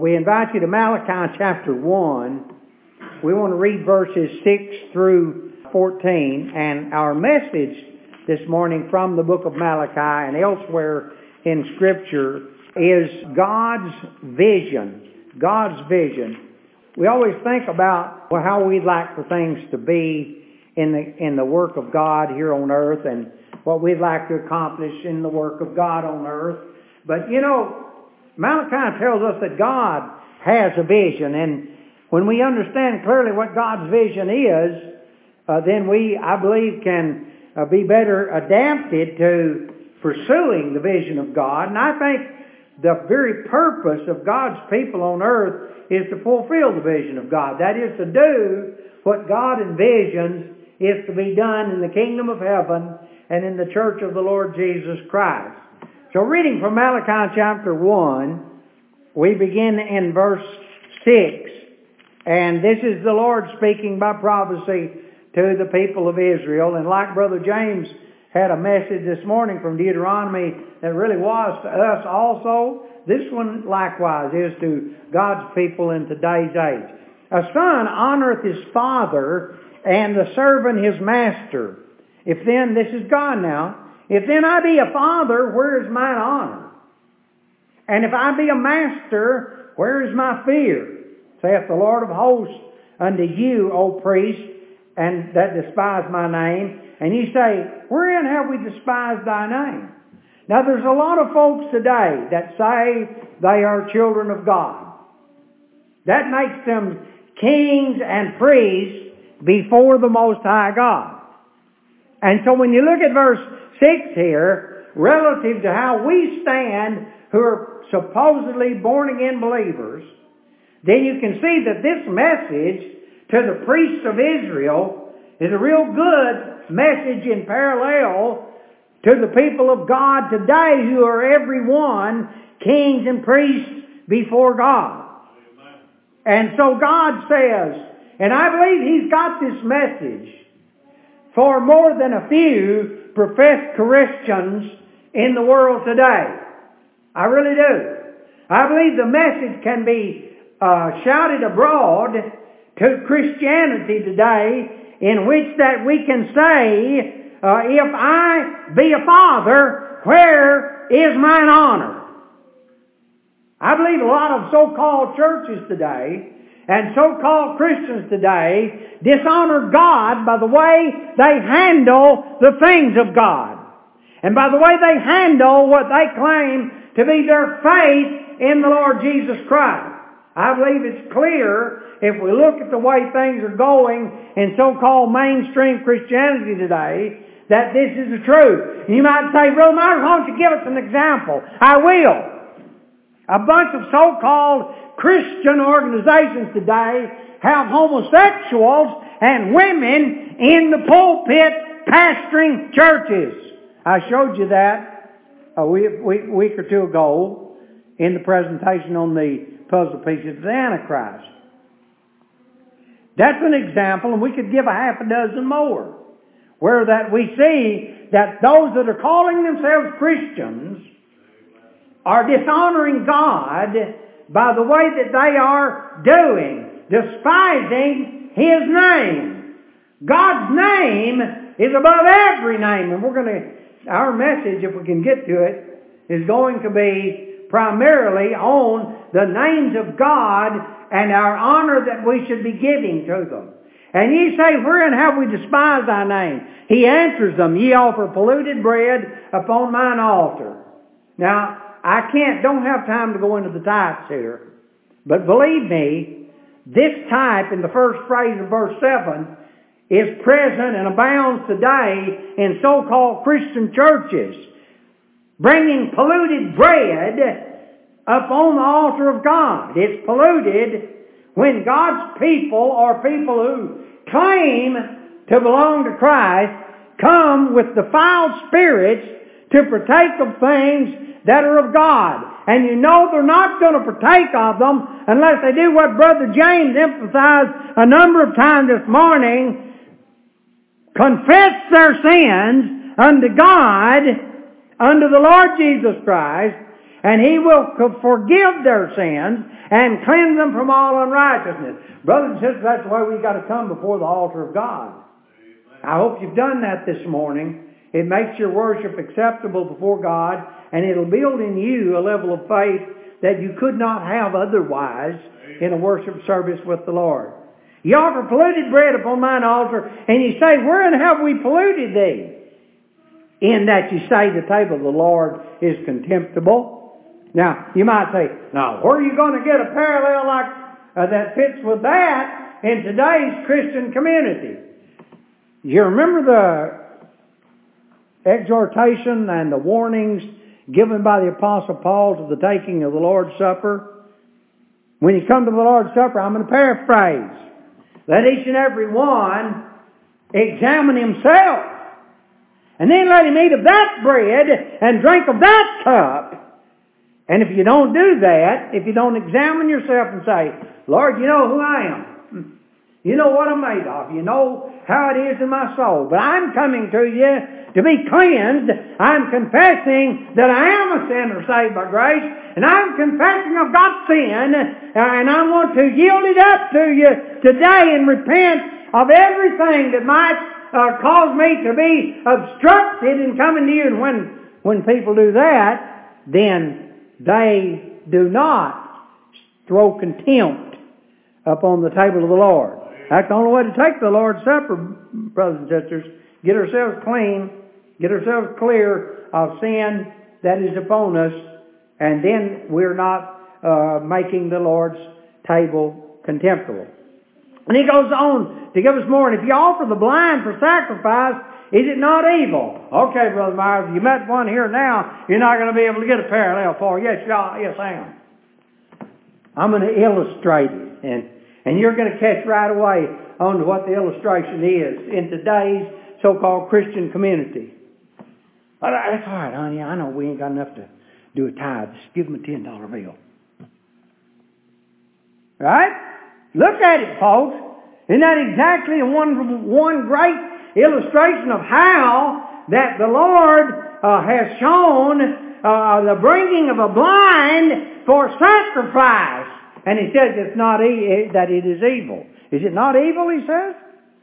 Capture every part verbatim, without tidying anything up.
We invite you to Malachi chapter one. We want to read verses six through fourteen. And our message this morning from the book of Malachi and elsewhere in Scripture is God's vision. God's vision. We always think about well, how we'd like for things to be in the, in the work of God here on earth and what we'd like to accomplish in the work of God on earth. But you know, Malachi tells us that God has a vision, and when we understand clearly what God's vision is, uh, then we, I believe, can uh, be better adapted to pursuing the vision of God. And I think the very purpose of God's people on earth is to fulfill the vision of God. That is to do what God envisions is to be done in the kingdom of heaven and in the church of the Lord Jesus Christ. So reading from Malachi chapter one, we begin in verse six. And this is the Lord speaking by prophecy to the people of Israel. And like Brother James had a message this morning from Deuteronomy that really was to us also, this one likewise is to God's people in today's age. A son honoreth his father, and the servant his master. If then, this is God now, if then I be a father, where is mine honor? And if I be a master, where is my fear? Saith the Lord of hosts unto you, O priest, and that despise my name. And ye say, wherein have we despised thy name? Now there's a lot of folks today that say they are children of God. That makes them kings and priests before the Most High God. And so when you look at verse six here, relative to how we stand who are supposedly born-again believers, then you can see that this message to the priests of Israel is a real good message in parallel to the people of God today who are every one kings and priests before God. And so God says, and I believe He's got this message for more than a few professed Christians in the world today. I really do. I believe the message can be uh, shouted abroad to Christianity today, in which that we can say, uh, if I be a father, where is mine honor? I believe a lot of so-called churches today and so-called Christians today dishonor God by the way they handle the things of God. And by the way they handle what they claim to be their faith in the Lord Jesus Christ. I believe it's clear if we look at the way things are going in so-called mainstream Christianity today that this is the truth. You might say, Brother Myers, why don't you give us an example? I will. A bunch of so-called Christian organizations today have homosexuals and women in the pulpit pastoring churches. I showed you that a week, week, week or two ago in the presentation on the puzzle pieces of the Antichrist. That's an example, and we could give a half a dozen more, where that we see that those that are calling themselves Christians are dishonoring God by the way that they are doing, despising His name. God's name is above every name, and we're going to, our message, if we can get to it, is going to be primarily on the names of God and our honor that we should be giving to them. And ye say, wherein have we despised thy name? He answers them, ye offer polluted bread upon mine altar. Now, I can't, don't have time to go into the types here. But believe me, this type in the first phrase of verse seven is present and abounds today in so-called Christian churches, bringing polluted bread upon the altar of God. It's polluted when God's people, or people who claim to belong to Christ, come with defiled spirits to partake of things that are of God. And you know they're not going to partake of them unless they do what Brother James emphasized a number of times this morning: confess their sins unto God, unto the Lord Jesus Christ, and He will forgive their sins and cleanse them from all unrighteousness. Brothers and sisters, that's the way we've got to come before the altar of God. I hope you've done that this morning. It makes your worship acceptable before God, and it'll build in you a level of faith that you could not have otherwise in a worship service with the Lord. You offer polluted bread upon mine altar, and you say, wherein have we polluted thee? In that you say the table of the Lord is contemptible. Now, you might say, now, where are you going to get a parallel like uh, that fits with that in today's Christian community? You remember the exhortation and the warnings given by the Apostle Paul to the taking of the Lord's Supper? When you come to the Lord's Supper, I'm going to paraphrase. Let each and every one examine himself. And then let him eat of that bread and drink of that cup. And if you don't do that, if you don't examine yourself and say, Lord, you know who I am. You know what I'm made of. You know how it is in my soul. But I'm coming to you to be cleansed. I'm confessing that I am a sinner saved by grace. And I'm confessing I've got sin. And I want to yield it up to you today and repent of everything that might uh, cause me to be obstructed in coming to you. And when, when people do that, then they do not throw contempt upon the table of the Lord. That's the only way to take the Lord's Supper, brothers and sisters. Get ourselves clean, get ourselves clear of sin that is upon us, and then we're not uh, making the Lord's table contemptible. And he goes on to give us more. And if you offer the blind for sacrifice, is it not evil? Okay, Brother Myers, you met one here now, you're not going to be able to get a parallel for it. Yes, yes, I am. I'm going to illustrate it. And And you're going to catch right away on what the illustration is in today's so-called Christian community. But that's all right, honey. I know we ain't got enough to do a tithe. Just give them a ten dollar bill. Right? Look at it, folks. Isn't that exactly one, one great illustration of how that the Lord uh, has shown uh, the bringing of a blind for sacrifice? And he says it's not e- that it is evil. Is it not evil, he says?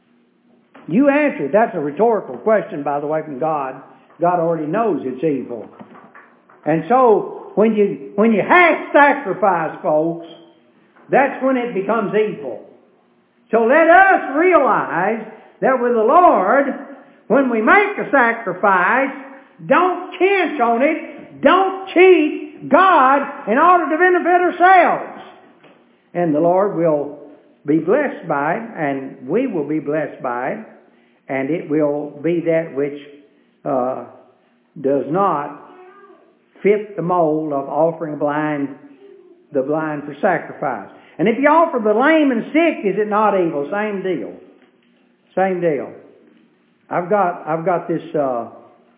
You answer it. That's a rhetorical question, by the way, from God. God already knows it's evil. And so, when you, when you have sacrifice, folks, that's when it becomes evil. So let us realize that with the Lord, when we make a sacrifice, don't chance on it, don't cheat God in order to benefit ourselves. And the Lord will be blessed by it, and we will be blessed by it, and it will be that which uh, does not fit the mold of offering blind, the blind for sacrifice. And if you offer the lame and sick, is it not evil? Same deal. Same deal. I've got I've got this uh,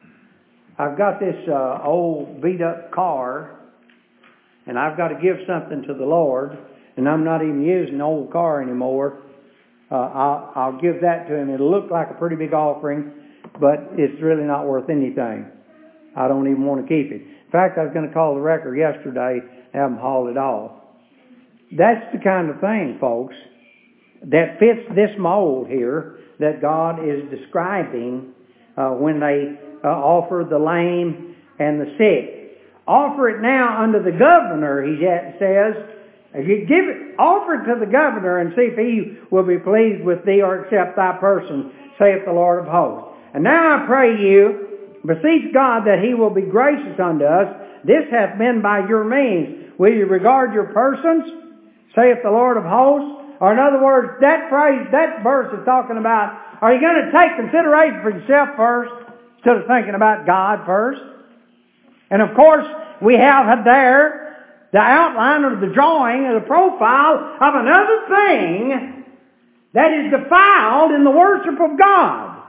I've got this uh, old beat up car, and I've got to give something to the Lord. And I'm not even using an old car anymore. Uh, I'll, I'll give that to him. It'll look like a pretty big offering, but it's really not worth anything. I don't even want to keep it. In fact, I was going to call the wrecker yesterday and have them haul it off. That's the kind of thing, folks, that fits this mold here that God is describing uh, when they uh, offer the lame and the sick. Offer it now unto the governor, he says. If you give it, offer it to the governor and see if he will be pleased with thee or accept thy person, saith the Lord of hosts. And now I pray you, beseech God that he will be gracious unto us. This hath been by your means. Will you regard your persons, saith the Lord of hosts? Or in other words, that phrase, that verse is talking about, are you going to take consideration for yourself first instead of thinking about God first? And of course, we have there the outline or the drawing or the profile of another thing that is defiled in the worship of God.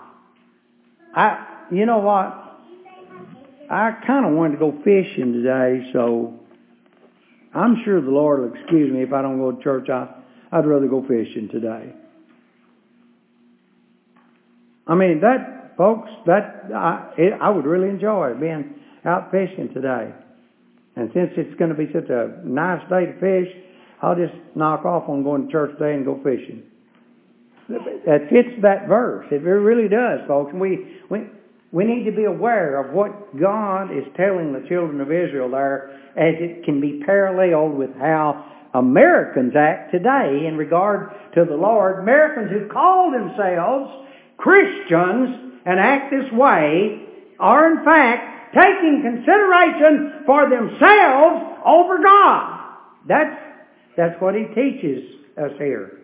I, you know what? I kind of wanted to go fishing today, so I'm sure the Lord will excuse me if I don't go to church. I, I'd rather go fishing today. I mean, that, folks, that I, it, I would really enjoy being out fishing today. And since it's going to be such a nice day to fish, I'll just knock off on going to church today and go fishing. That fits that verse. It really does, folks. And we, we, we need to be aware of what God is telling the children of Israel there, as it can be paralleled with how Americans act today in regard to the Lord. Americans who call themselves Christians and act this way are in fact taking consideration for themselves over God. That's, that's what he teaches us here.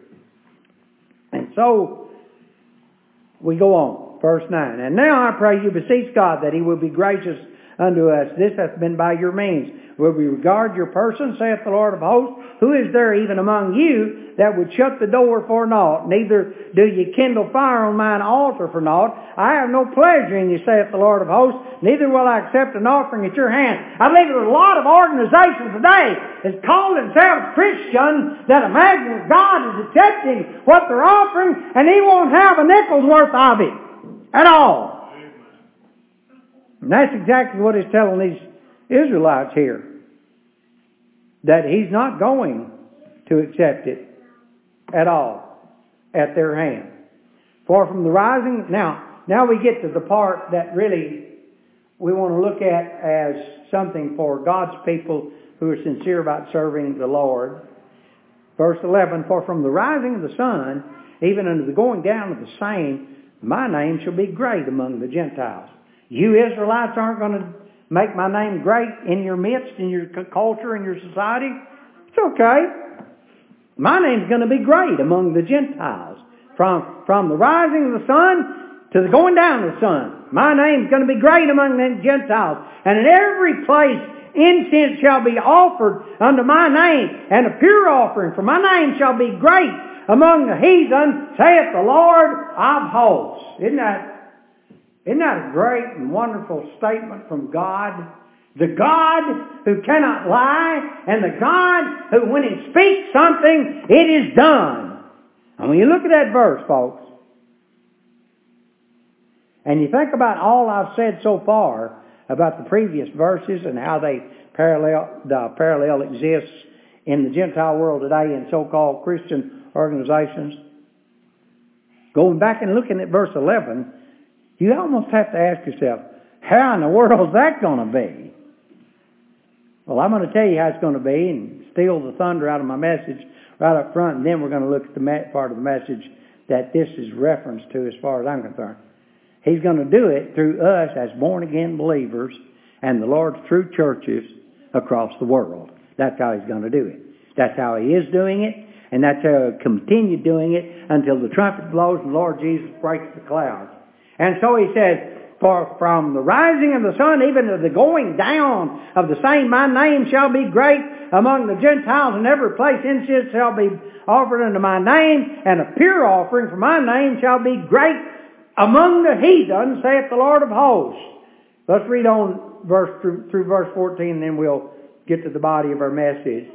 And so, we go on. Verse nine. And now I pray you beseech God that he will be gracious unto us. This hath been by your means. Will we regard your person, saith the Lord of hosts? Who is there even among you that would shut the door for naught? Neither do ye kindle fire on mine altar for naught. I have no pleasure in you, saith the Lord of hosts. Neither will I accept an offering at your hand. I believe there's a lot of organizations today that call themselves Christians that imagine that God is accepting what they're offering, and he won't have a nickel's worth of it at all. And that's exactly what he's telling these Israelites here. That he's not going to accept it at all at their hand. For from the rising... Now, now we get to the part that really we want to look at as something for God's people who are sincere about serving the Lord. Verse eleven, for from the rising of the sun, even unto the going down of the same, my name shall be great among the Gentiles. You Israelites aren't going to make my name great in your midst, in your culture, in your society. It's okay. My name's going to be great among the Gentiles. From, from the rising of the sun to the going down of the sun. My name's going to be great among the Gentiles. And in every place incense shall be offered unto my name, and a pure offering, for my name shall be great among the heathen, saith the Lord of hosts. Isn't that Isn't that a great and wonderful statement from God? The God who cannot lie, and the God who, when he speaks something, it is done. And when you look at that verse, folks, and you think about all I've said so far about the previous verses and how they parallel, the parallel exists in the Gentile world today in so-called Christian organizations, going back and looking at verse eleven, you almost have to ask yourself, how in the world is that going to be? Well, I'm going to tell you how it's going to be and steal the thunder out of my message right up front, and then we're going to look at the part of the message that this is reference to as far as I'm concerned. He's going to do it through us as born-again believers and the Lord's true churches across the world. That's how he's going to do it. That's how he is doing it, and that's how he'll continue doing it until the trumpet blows and the Lord Jesus breaks the clouds. And so he says, for from the rising of the sun even to the going down of the same, my name shall be great among the Gentiles, and every place incense shall be offered unto my name, and a pure offering for my name shall be great among the heathen, saith the Lord of hosts. Let's read on verse through, through verse fourteen, and then we'll get to the body of our message.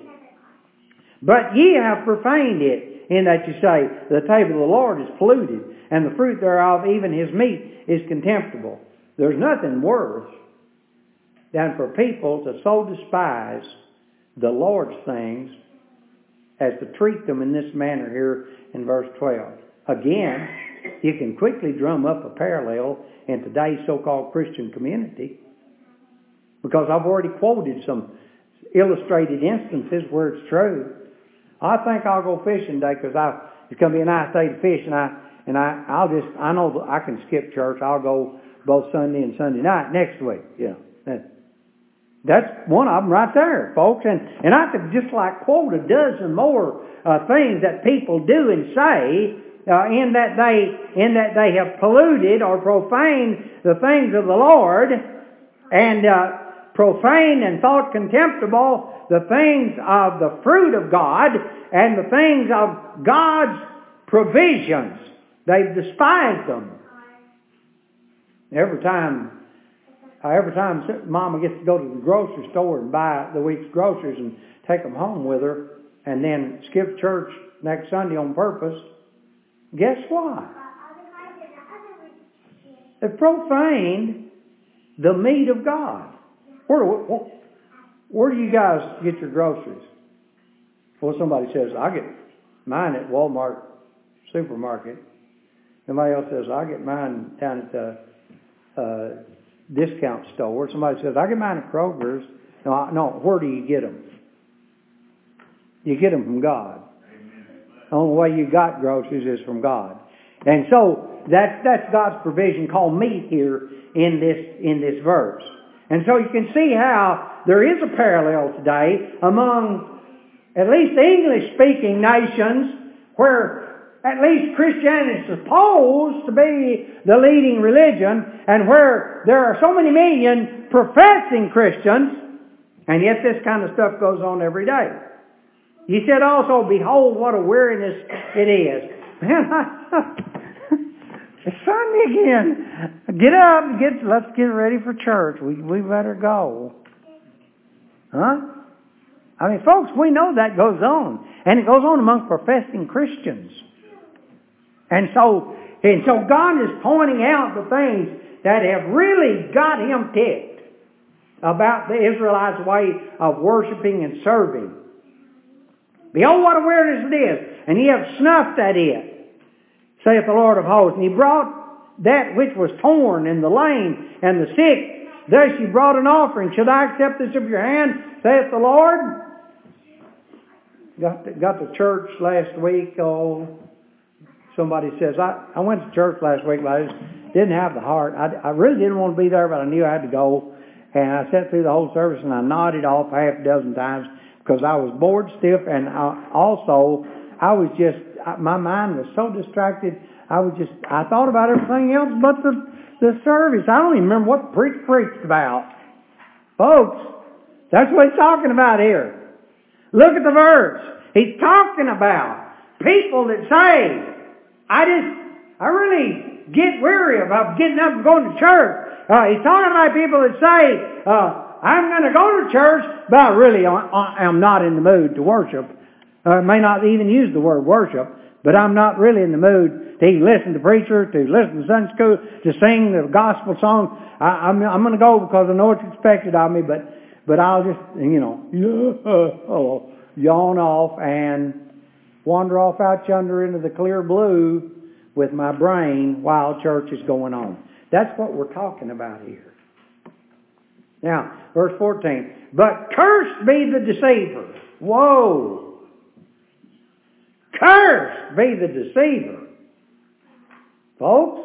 But ye have profaned it, in that you say, the table of the Lord is polluted, and the fruit thereof, even his meat, is contemptible. There's nothing worse than for people to so despise the Lord's things as to treat them in this manner here in verse twelve. Again, you can quickly drum up a parallel in today's so-called Christian community, because I've already quoted some illustrated instances where it's true. I think I'll go fishing today because I it's going to be a nice day to fish, and I and I I'll just I know I can skip church. I'll go both Sunday and Sunday night next week. Yeah, that, that's one of them right there, folks. And and I could just like quote a dozen more uh, things that people do and say uh, in that they in that they have polluted or profaned the things of the Lord, and uh, profaned and thought contemptible the things of the fruit of God and the things of God's provisions. They've despised them. Every time, uh, every time Mama gets to go to the grocery store and buy the week's groceries and take them home with her, and then skip church next Sunday on purpose, guess what? They've profaned the meat of God. Where, where do you guys get your groceries? Well, somebody says, I get mine at Walmart supermarket. Somebody else says, I get mine down at the uh, discount store. Somebody says, I get mine at Kroger's. No, I, no, where do you get them? You get them from God. The only way you got groceries is from God. And so that's that's God's provision called meat here in this in this verse. And so you can see how there is a parallel today among at least English-speaking nations where at least Christianity is supposed to be the leading religion, and where there are so many million professing Christians, and yet this kind of stuff goes on every day. He said also, behold, what a weariness it is. Man, I, it's Sunday again. Get up and get, let's get ready for church. We, we better go. Huh? I mean, folks, we know that goes on. And it goes on among professing Christians. And so, and so God is pointing out the things that have really got him ticked about the Israelites' way of worshiping and serving. Behold, what a weariness it is, and ye have snuffed at it, saith the Lord of hosts. And he brought that which was torn, and the lame, and the sick. Thus ye brought an offering. Should I accept this of your hand, saith the Lord? Got to, got to church last week. Oh, somebody says, I, I went to church last week, but I just didn't have the heart. I, I really didn't want to be there, but I knew I had to go. And I sat through the whole service, and I nodded off half a dozen times, because I was bored stiff, and I, also I was just, my mind was so distracted, I was just, I thought about everything else but the, the service. I don't even remember what the preacher preached about. Folks, that's what he's talking about here. Look at the verse. He's talking about people that say, I just, I really get weary about getting up and going to church. Uh, he's talking about people that say, uh, I'm going to go to church, but I really am not in the mood to worship. I may not even use the word worship, but I'm not really in the mood to even listen to preacher, to listen to Sunday school, to sing the gospel song. I, I'm, I'm going to go because I know it's expected of me, but but I'll just, you know, oh, yawn off and wander off out yonder into the clear blue with my brain while church is going on. That's what we're talking about here. Now, verse fourteen. But cursed be the deceiver. Whoa! Cursed be the deceiver. Folks,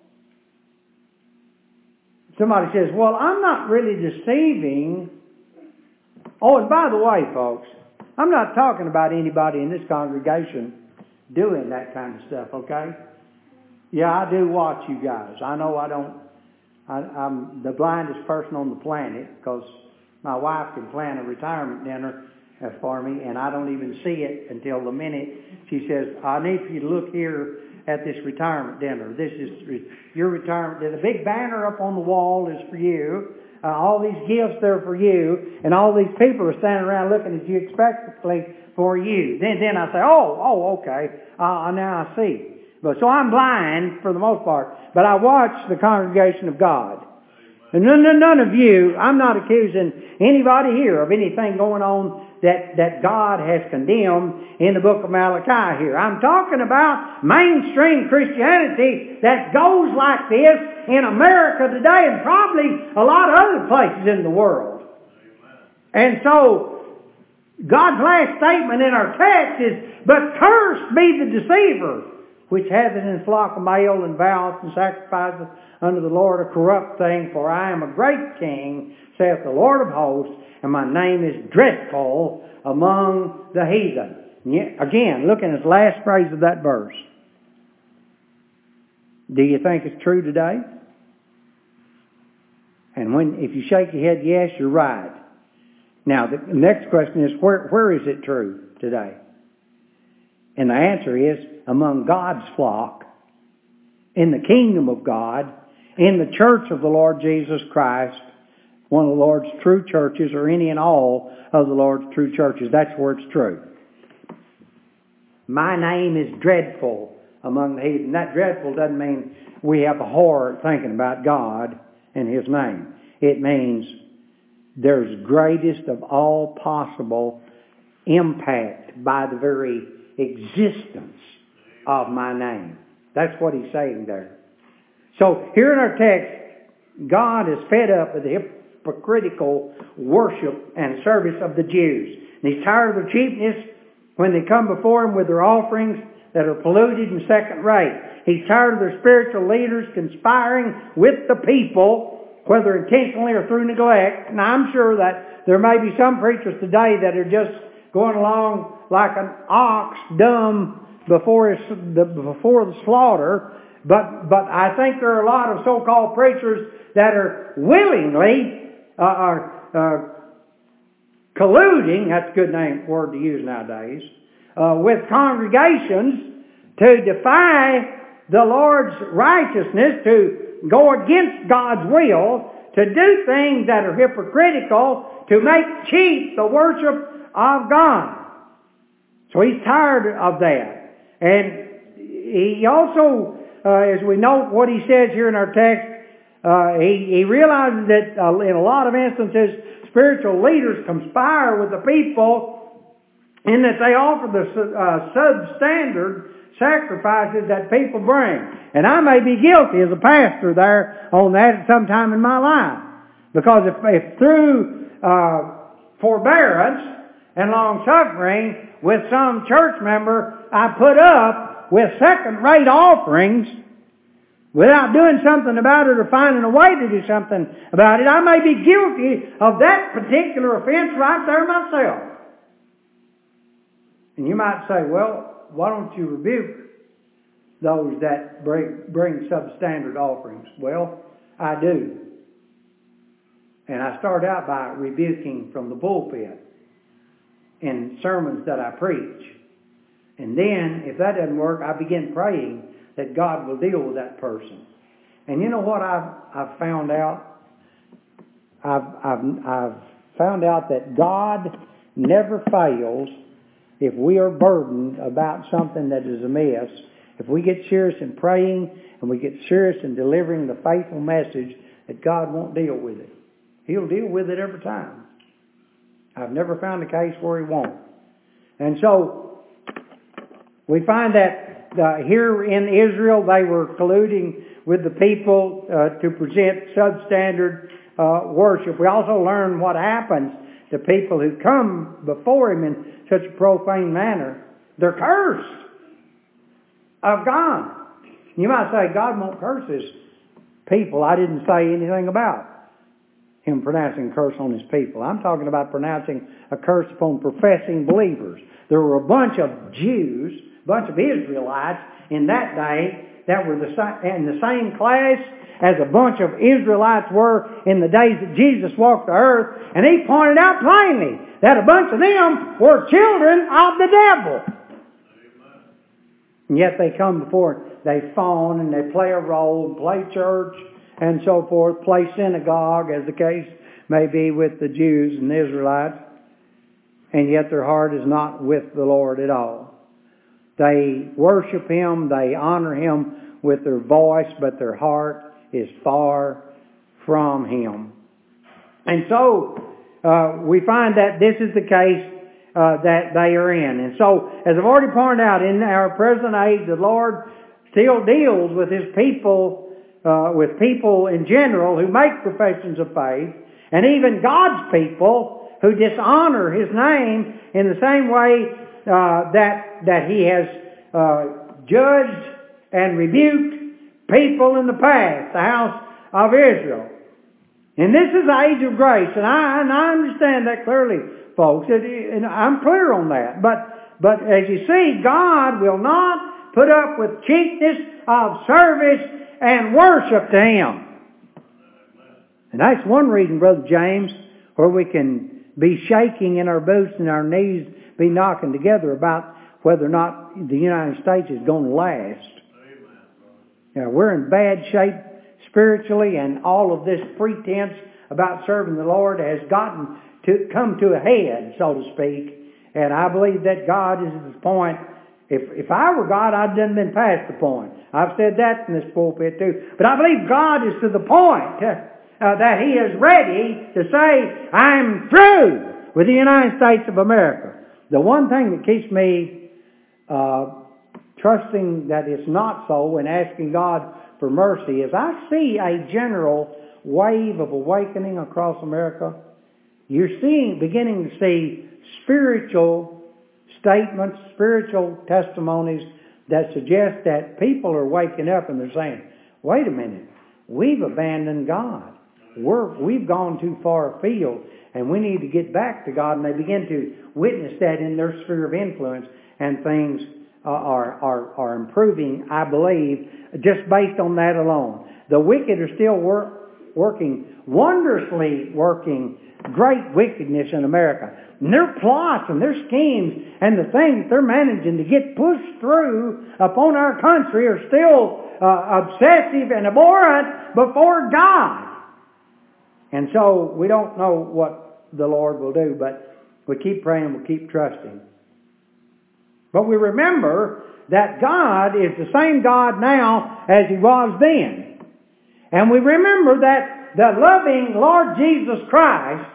somebody says, well, I'm not really deceiving. Oh, and by the way, folks, I'm not talking about anybody in this congregation doing that kind of stuff, okay? Yeah, I do watch you guys. I know I don't I, I'm the blindest person on the planet because my wife can plan a retirement dinner for me, and I don't even see it until the minute she says, I need for you to look here at this retirement dinner. This is your retirement dinner. The big banner up on the wall is for you. Uh, all these gifts there for you, and all these people are standing around looking at you expectantly for you. Then, then I say, oh, oh, okay, uh, now I see. But so I'm blind for the most part, but I watch the congregation of God. And none, none of you, I'm not accusing anybody here of anything going on that, that God has condemned in the book of Malachi here. I'm talking about mainstream Christianity that goes like this in America today and probably a lot of other places in the world. And so, God's last statement in our text is, but cursed be the deceiver, which hath in his flock a male and vows and sacrifices unto the Lord a corrupt thing, for I am a great king, saith the Lord of hosts, and my name is dreadful among the heathen. Again, looking at the last phrase of that verse. Do you think it's true today? And when, if you shake your head yes, you're right. Now, the next question is, where, where is it true today? And the answer is, among God's flock, in the kingdom of God, in the church of the Lord Jesus Christ, one of the Lord's true churches, or any and all of the Lord's true churches. That's where it's true. My name is dreadful among the heathen. That dreadful doesn't mean we have a horror thinking about God and His name. It means there's greatest of all possible impact by the very existence of my name. That's what he's saying there. So here in our text, God is fed up with the hypocritical worship and service of the Jews. And he's tired of their cheapness when they come before him with their offerings that are polluted and second rate. He's tired of their spiritual leaders conspiring with the people, whether intentionally or through neglect. And I'm sure that there may be some preachers today that are just going along like an ox dumb before his, the, before the slaughter. But but I think there are a lot of so-called preachers that are willingly uh, are, uh, colluding, that's a good name word to use nowadays, uh, with congregations to defy the Lord's righteousness, to go against God's will, to do things that are hypocritical, to make cheap the worship of God. So he's tired of that. And he also, uh, as we note what he says here in our text, uh, he, he realizes that uh, in a lot of instances, spiritual leaders conspire with the people in that they offer the uh, substandard sacrifices that people bring. And I may be guilty as a pastor there on that at some time in my life. Because if, if through uh, forbearance and long-suffering with some church member I put up with second-rate offerings without doing something about it or finding a way to do something about it, I may be guilty of that particular offense right there myself. And you might say, well, why don't you rebuke those that bring, bring substandard offerings? Well, I do. And I start out by rebuking from the pulpit in sermons that I preach. And then, if that doesn't work, I begin praying that God will deal with that person. And you know what I've, I've found out? I've, I've, I've found out that God never fails if we are burdened about something that is amiss. If we get serious in praying and we get serious in delivering the faithful message, that God won't deal with it. He'll deal with it every time. I've never found a case where He won't. And so, we find that uh, here in Israel, they were colluding with the people uh, to present substandard uh, worship. We also learn what happens to people who come before Him in such a profane manner. They're cursed of God. You might say, God won't curse His people. I didn't say anything about Him pronouncing a curse on His people. I'm talking about pronouncing a curse upon professing believers. There were a bunch of Jews, a bunch of Israelites in that day that were the, in the same class as a bunch of Israelites were in the days that Jesus walked the earth. And He pointed out plainly that a bunch of them were children of the devil. And yet they come before, they fawn and they play a role, play church and so forth, play synagogue, as the case may be with the Jews and the Israelites. And yet their heart is not with the Lord at all. They worship Him, they honor Him with their voice, but their heart is far from Him. And so, uh, we find that this is the case uh, that they are in. And so, as I've already pointed out, in our present age, the Lord still deals with His people, uh, with people in general who make professions of faith, and even God's people who dishonor His name in the same way uh, that, that He has uh, judged and rebuked people in the past, the house of Israel. And this is the age of grace, and I, and I understand that clearly, folks, and I'm clear on that. But, but as you see, God will not put up with cheapness of service and worship to Him. And that's one reason, Brother James, where we can be shaking in our boots and our knees be knocking together about whether or not the United States is going to last. You know, we're in bad shape spiritually, and all of this pretense about serving the Lord has gotten to come to a head, so to speak. And I believe that God is at the point. If if I were God, I'd done been past the point. I've said that in this pulpit too. But I believe God is to the point uh, that He is ready to say, I'm through with the United States of America. The one thing that keeps me uh, trusting that it's not so and asking God for mercy is I see a general wave of awakening across America. You're seeing, beginning to see spiritual statements, spiritual testimonies that suggest that people are waking up and they're saying, wait a minute, we've abandoned God. We're, we've gone too far afield and we need to get back to God. And they begin to witness that in their sphere of influence, and things uh, are, are, are improving, I believe, just based on that alone. The wicked are still work, working, wondrously working great wickedness in America. And their plots and their schemes and the things they're managing to get pushed through upon our country are still uh, obsessive and abhorrent before God. And so we don't know what the Lord will do, but we keep praying, we'll keep trusting. But we remember that God is the same God now as He was then. And we remember that the loving Lord Jesus Christ,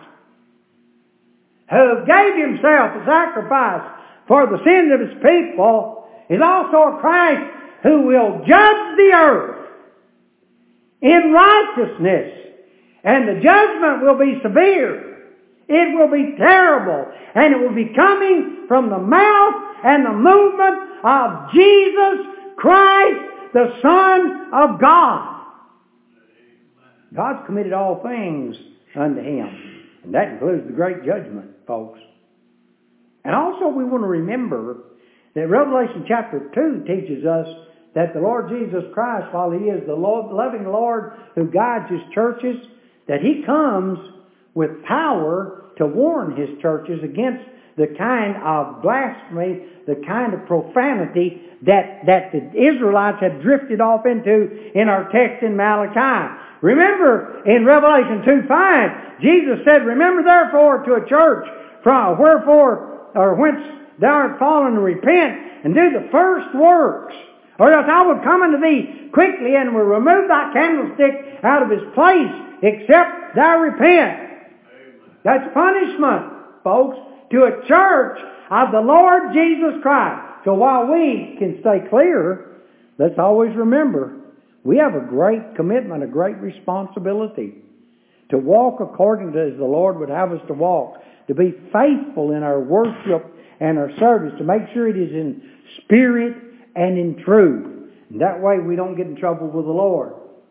who gave Himself a sacrifice for the sins of His people, is also a Christ who will judge the earth in righteousness. And the judgment will be severe. It will be terrible. And it will be coming from the mouth and the movement of Jesus Christ, the Son of God. God's committed all things unto Him. And that includes the great judgment, folks. And also we want to remember that Revelation chapter two teaches us that the Lord Jesus Christ, while He is the loving Lord who guides His churches, that He comes with power to warn His churches against the kind of blasphemy, the kind of profanity that, that the Israelites had drifted off into in our text in Malachi. Remember in Revelation two five, Jesus said, remember therefore to a church from wherefore or whence thou art fallen, to repent and do the first works, or else I will come unto thee quickly and will remove thy candlestick out of his place, except thou repent. That's punishment, folks, to a church of the Lord Jesus Christ. So while we can stay clear, let's always remember, we have a great commitment, a great responsibility to walk according to as the Lord would have us to walk, to be faithful in our worship and our service, to make sure it is in spirit and in truth. And that way we don't get in trouble with the Lord.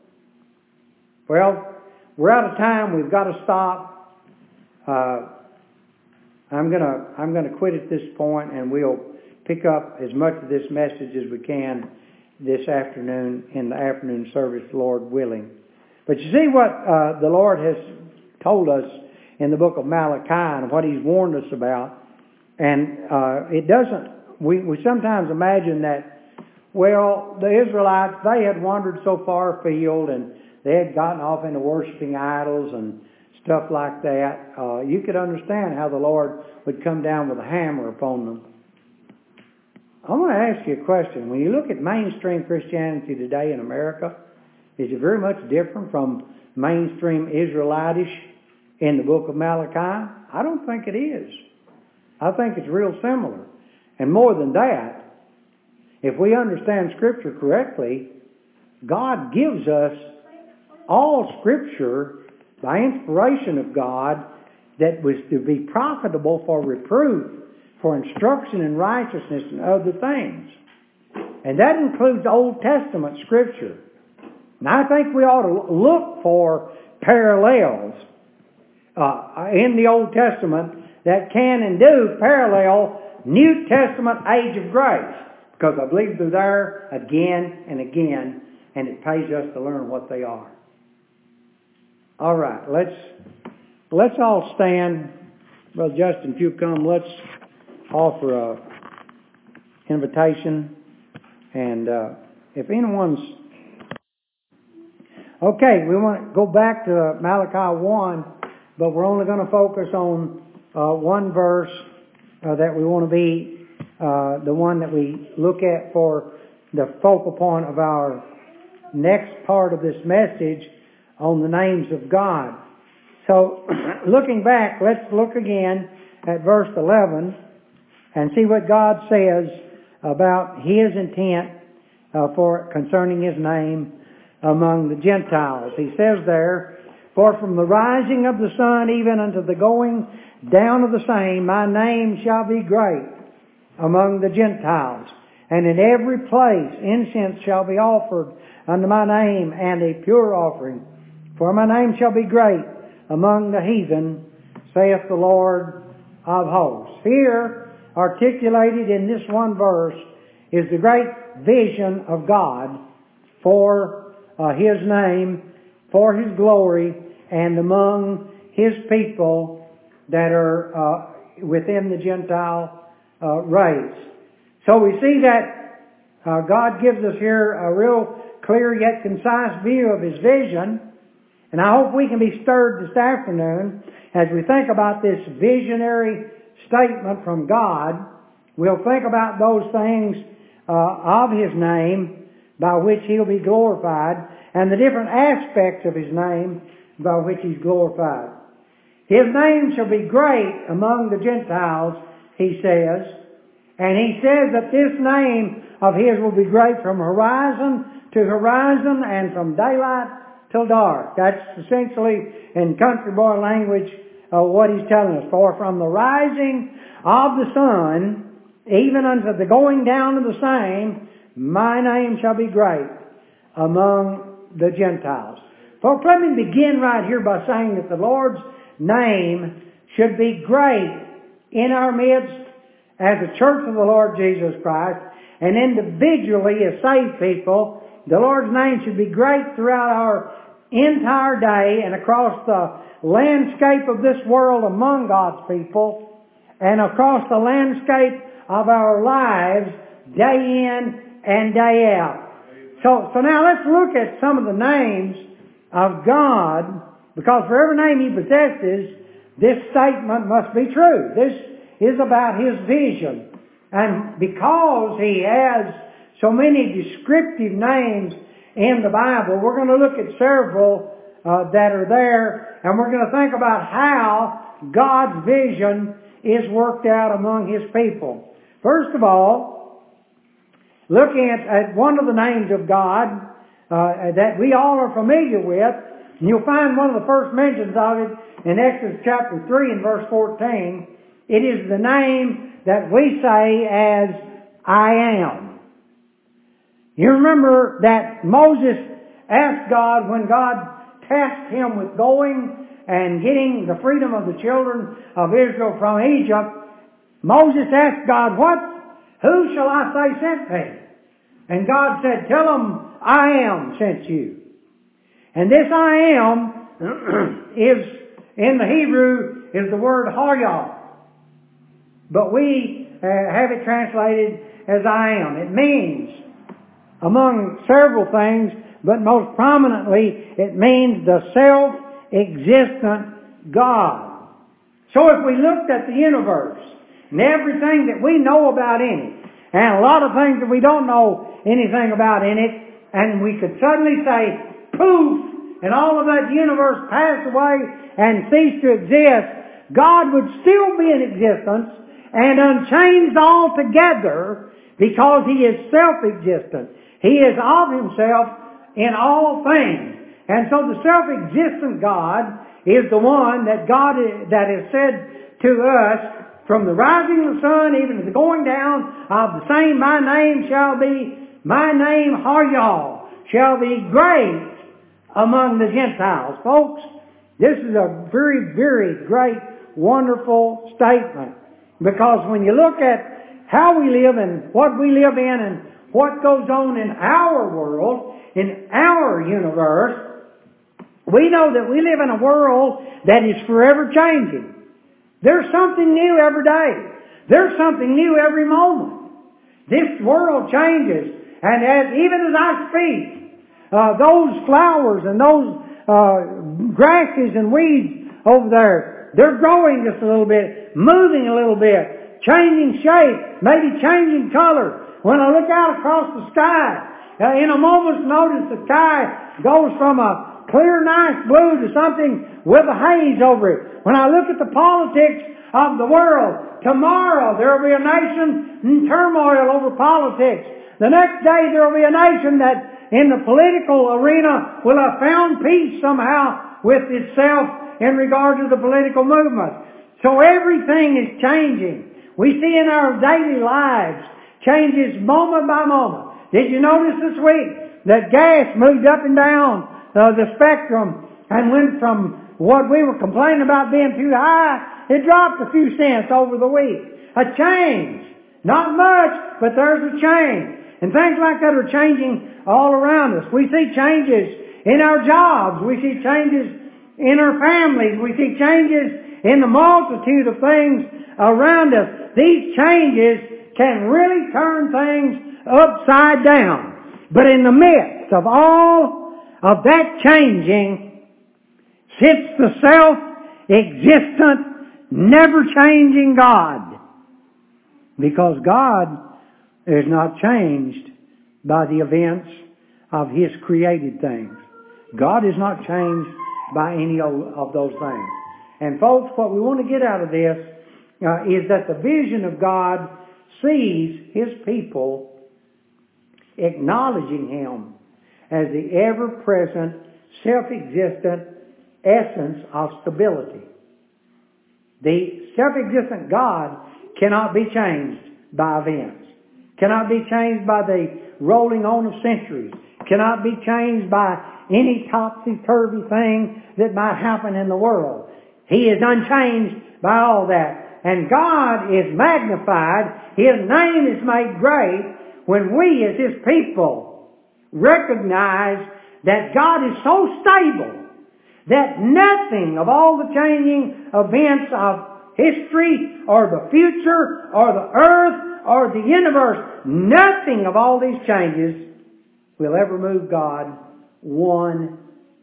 Well, we're out of time. We've got to stop. Uh, I'm gonna I'm gonna quit at this point, and we'll pick up as much of this message as we can this afternoon in the afternoon service, Lord willing. But you see what uh, the Lord has told us in the book of Malachi and what He's warned us about, and uh, it doesn't. We we sometimes imagine that, well, the Israelites, they had wandered so far afield and they had gotten off into worshiping idols and stuff like that. Uh, you could understand how the Lord would come down with a hammer upon them. I want to ask you a question. When you look at mainstream Christianity today in America, is it very much different from mainstream Israelitish in the book of Malachi? I don't think it is. I think it's real similar. And more than that, if we understand Scripture correctly, God gives us all Scripture by inspiration of God that was to be profitable for reproof, for instruction in righteousness and other things. And that includes Old Testament Scripture. And I think we ought to look for parallels uh, in the Old Testament that can and do parallel New Testament age of grace. Because I believe they're there again and again, and it pays us to learn what they are. All right, let's let's all stand. Brother Justin, if you come, let's offer a invitation. And uh, if anyone's okay, we want to go back to Malachi one, but we're only going to focus on uh, one verse uh, that we want to be uh, the one that we look at for the focal point of our next part of this message. on the names of God. So, looking back, let's look again at verse eleven and see what God says about His intent uh, for concerning His name among the Gentiles. He says there, "For from the rising of the sun even unto the going down of the same, my name shall be great among the Gentiles. And in every place incense shall be offered unto my name, and a pure offering. For my name shall be great among the heathen, saith the Lord of hosts." Here, articulated in this one verse, is the great vision of God for uh, His name, for His glory, and among His people that are uh, within the Gentile uh, race. So we see that uh, God gives us here a real clear yet concise view of His vision. And I hope we can be stirred this afternoon as we think about this visionary statement from God. We'll think about those things uh, of His name by which He'll be glorified, and the different aspects of His name by which He's glorified. His name shall be great among the Gentiles, He says. And He says that this name of His will be great from horizon to horizon and from daylight till dark. That's essentially, in country boy language, uh, what He's telling us. For from the rising of the sun, even unto the going down of the same, my name shall be great among the Gentiles. Folks, let me begin right here by saying that the Lord's name should be great in our midst as a church of the Lord Jesus Christ, and individually as saved people. The Lord's name should be great throughout our entire day and across the landscape of this world among God's people, and across the landscape of our lives day in and day out. So, so now let's look at some of the names of God, because for every name He possesses, this statement must be true. This is about His vision. And because He has so many descriptive names in the Bible, we're going to look at several uh, that are there, and we're going to think about how God's vision is worked out among His people. First of all, looking at, at one of the names of God uh, that we all are familiar with, and you'll find one of the first mentions of it in Exodus chapter three and verse fourteen. It is the name that we say as I am. You remember that Moses asked God when God tasked him with going and getting the freedom of the children of Israel from Egypt. Moses asked God, "What? Who shall I say sent me?" And God said, "Tell them I am sent you." And this I am is, in the Hebrew, is the word Hayah. But we uh, have it translated as I am. It means, among several things, but most prominently, it means the self-existent God. So if we looked at the universe and everything that we know about in it, and a lot of things that we don't know anything about in it, and we could suddenly say, poof, and all of that universe pass away and cease to exist, God would still be in existence and unchanged altogether, because He is self-existent. He is of Himself in all things. And so the self-existent God is the one that God is, that is said to us, from the rising of the sun even to the going down of the same, my name shall be, my name Hayah, shall be great among the Gentiles. Folks, this is a very, very great, wonderful statement. Because when you look at how we live and what we live in and what goes on in our world, in our universe, we know that we live in a world that is forever changing. There's something new every day. There's something new every moment. This world changes. And as even as I speak, uh, those flowers and those uh, grasses and weeds over there, they're growing just a little bit, moving a little bit, changing shape, maybe changing color. When I look out across the sky, uh, in a moment's notice, the sky goes from a clear, nice blue to something with a haze over it. When I look at the politics of the world, tomorrow there will be a nation in turmoil over politics. The next day there will be a nation that in the political arena will have found peace somehow with itself in regard to the political movement. So everything is changing. We see in our daily lives changes moment by moment. Did you notice this week that gas moved up and down uh, the spectrum and went from what we were complaining about being too high, it dropped a few cents over the week. A change. Not much, but there's a change. And things like that are changing all around us. We see changes in our jobs. We see changes in our families. We see changes in the multitude of things around us. These changes can really turn things upside down. But in the midst of all of that changing, sits the self-existent, never-changing God. Because God is not changed by the events of His created things. God is not changed by any of those things. And folks, what we want to get out of this uh, is that the vision of God sees His people acknowledging Him as the ever-present, self-existent essence of stability. The self-existent God cannot be changed by events, cannot be changed by the rolling on of centuries, cannot be changed by any topsy-turvy thing that might happen in the world. He is unchanged by all that. And God is magnified, His name is made great when we as His people recognize that God is so stable that nothing of all the changing events of history or the future or the earth or the universe, nothing of all these changes will ever move God one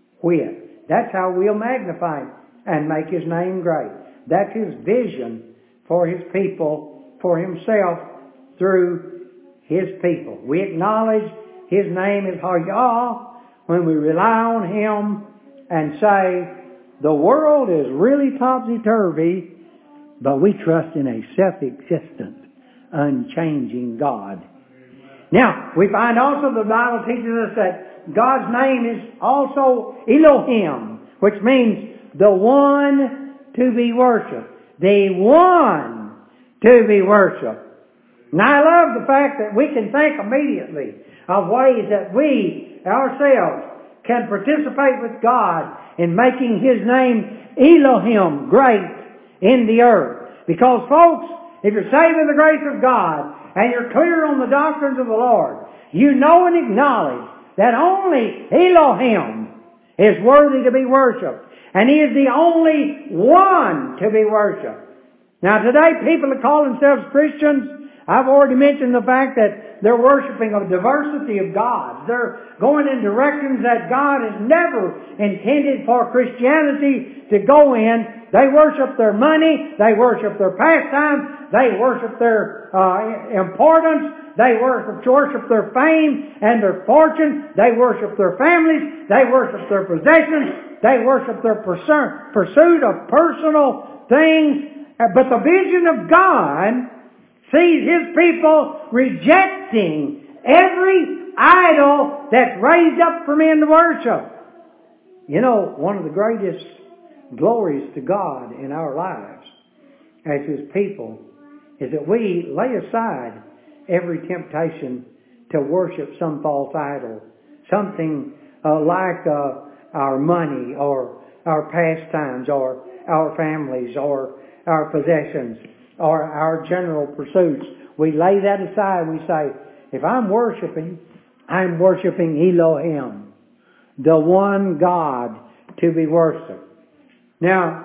whit. That's how we'll magnify Him and make His name great. That's His vision for His people, for Himself through His people. We acknowledge His name is Yah when we rely on Him and say, the world is really topsy-turvy, but we trust in a self-existent, unchanging God. Now, we find also the Bible teaches us that God's name is also Elohim, which means the one to be worshipped. The one to be worshipped. Now, I love the fact that we can think immediately of ways that we ourselves can participate with God in making His name Elohim great in the earth. Because folks, if you're saved in the grace of God and you're clear on the doctrines of the Lord, you know and acknowledge that only Elohim is worthy to be worshipped. And He is the only one to be worshipped. Now today people that call themselves Christians, I've already mentioned the fact that they're worshiping a diversity of gods. They're going in directions that God has never intended for Christianity to go in. They worship their money. They worship their pastimes. They worship their uh, importance. They worship, worship their fame and their fortune. They worship their families. They worship their possessions. They worship their pursuit of personal things. But the vision of God sees His people rejecting every idol that's raised up for men to worship. You know, one of the greatest glories to God in our lives as His people is that we lay aside every temptation to worship some false idol. Something uh, like uh, our money or our pastimes or our families or our possessions or our general pursuits. We lay that aside. We say, if I'm worshiping, I'm worshiping Elohim, the one God to be worshipped. Now,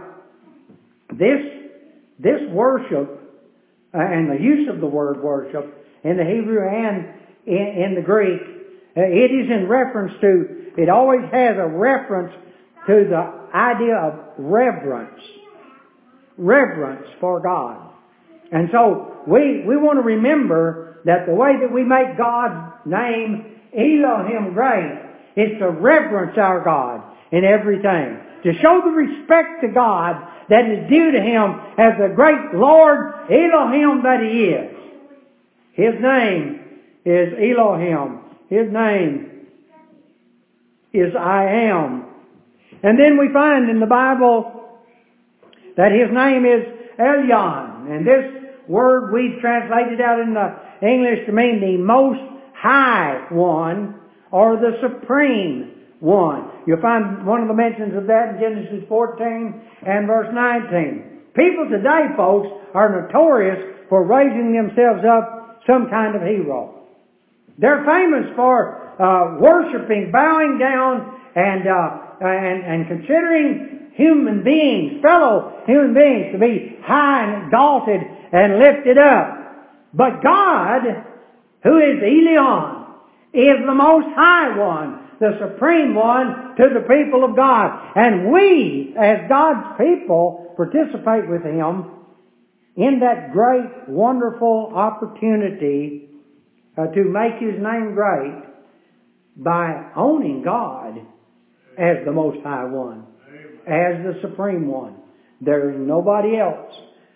this, this worship, uh, and the use of the word worship in the Hebrew and in, in the Greek, uh, it is in reference to, it always has a reference to the idea of reverence. Reverence for God. And so we, we want to remember that the way that we make God's name Elohim great is to reverence our God. in everything. To show the respect to God that is due to Him as the great Lord Elohim that He is. His name is Elohim. His name is I Am. And then we find in the Bible that His name is Elyon. And this word we've translated out in the English to mean the Most High One or the Supreme One. You'll find one of the mentions of that in Genesis fourteen and verse nineteen. People today, folks, are notorious for raising themselves up some kind of hero. They're famous for uh, worshiping, bowing down, and, uh, and and considering human beings, fellow human beings, to be high and exalted and lifted up. But God, who is Elyon, is the Most High One, the Supreme One to the people of God. And we, as God's people, participate with Him in that great, wonderful opportunity uh, to make His name great by owning God as the Most High One, as the Supreme One. There is nobody else.